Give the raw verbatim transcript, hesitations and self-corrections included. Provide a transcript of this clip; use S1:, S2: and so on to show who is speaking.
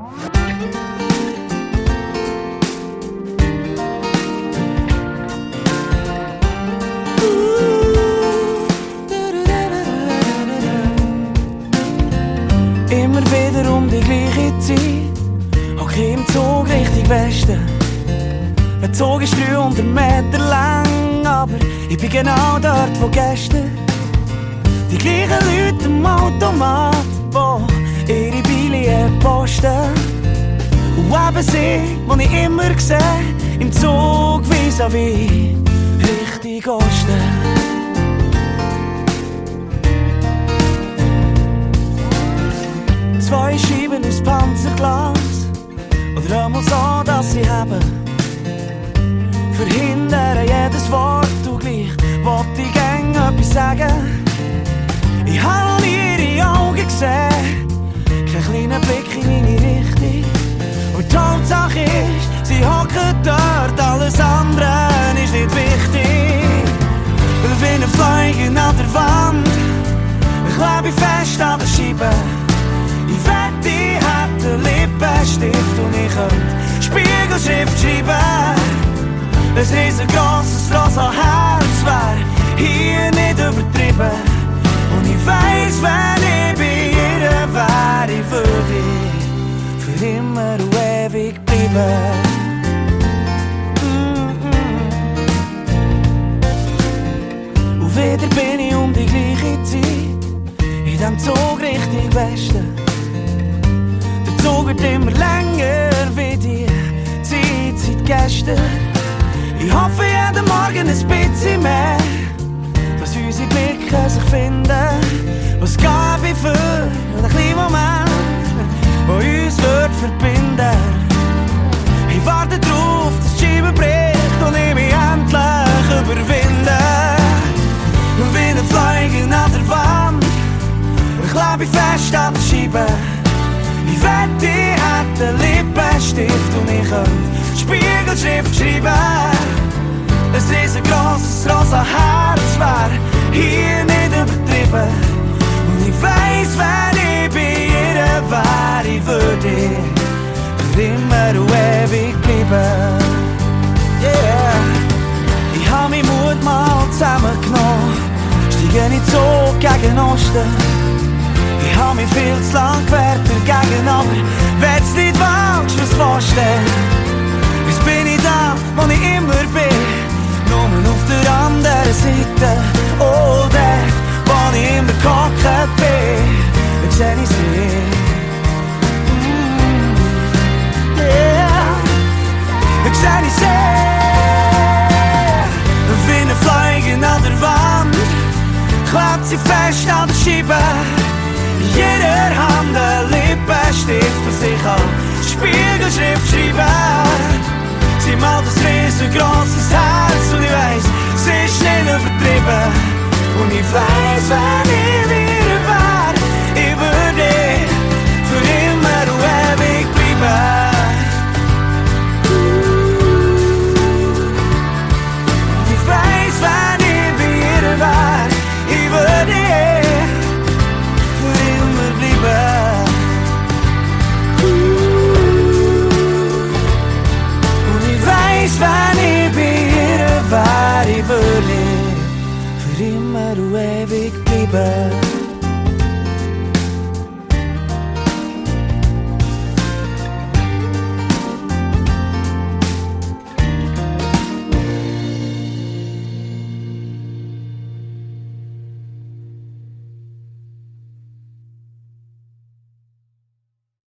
S1: Immer wieder um die gleiche Zeit hock ich im Zug Richtung Westen. Der Zug ist dreihundert Meter lang, aber ich bin genau dort, wo gestern die gleichen Leute am Automat, die ihre Billionen posten. Und eben sie, die ich immer sehe, im Zug vis-à-vis Richtung Osten. Zwei Scheiben aus Panzerglas, oder einmal so, dass sie haben. Verhindern jedes Wort und gleich wollte ich gern etwas sagen. Ich habe nie ihre Augen gesehen, kein kleiner Blick in meine Richtung. Und die Hauptsache ist, sie hocken dort, alles andere ist nicht wichtig. Wie ein Fliegen an der Wand, ich klebe fest an der Scheibe. Ich wette, ich hätte einen Lippenstift und ich könnte Spiegelschrift schreiben. Ein riesengroßes rosa Herz wär hier nicht übertrieben. Und ich weiss, wenn ich bei ihr wär, ich würde für immer und ewig bleiben. Mm-mm. Und wieder bin ich um die gleiche Zeit in dem Zug Richtung Westen. Der Zug wird immer länger wie die Zeit seit gestern. Ich hoffe jeden Morgen ein bisschen mehr, dass unsere Blicke sich finden. Was gäbe ich für einen kleinen Moment, der uns wird verbinden. Ich warte drauf, dass die Scheibe bricht und ich mich endlich überwinde. Wie ein Fliegen an der Wand, ich klebe fest an der Scheibe. Ich wette, ich hätte einen Lippenstift und ich könnte Spiegelschrift schreiben. Ein riesengroßes rosa Herz wär hier nicht übertrieben. Und ich weiss, wenn ich bei ihr wär, ich würde für immer und ewig bleiben. Yeah. Ich hab meinen Mut mal zusammengenommen, steige nicht so gegen Osten. Ich hab mich viel zu lang gewehrt dagegen, aber werd's nicht wagst, was vorstellen. Jetzt bin ich da, wo ich immer bin, nur auf der anderen Seite. Oh, dort, wo ich immer gehockt bin, da seh ich sie. Mm, yeah, da seh ich sie. Wie ein Fliegen an der Wand, klebt sie fest an der Scheibe. Jeder Hand ein Lippenstift, was ich kann Spiegelschrift schreiben. Sie malt ein riesengroßes Herz und ich weiss, sie ist nicht übertrieben. Und ich weiss, wenn ich wieder wär, ich würde für immer und ewig bleiben. Und ich weiss, wenn ich bei ihr wär, ich würde wenn ich bei ihr wär, ich würde für immer und ewig bleiben.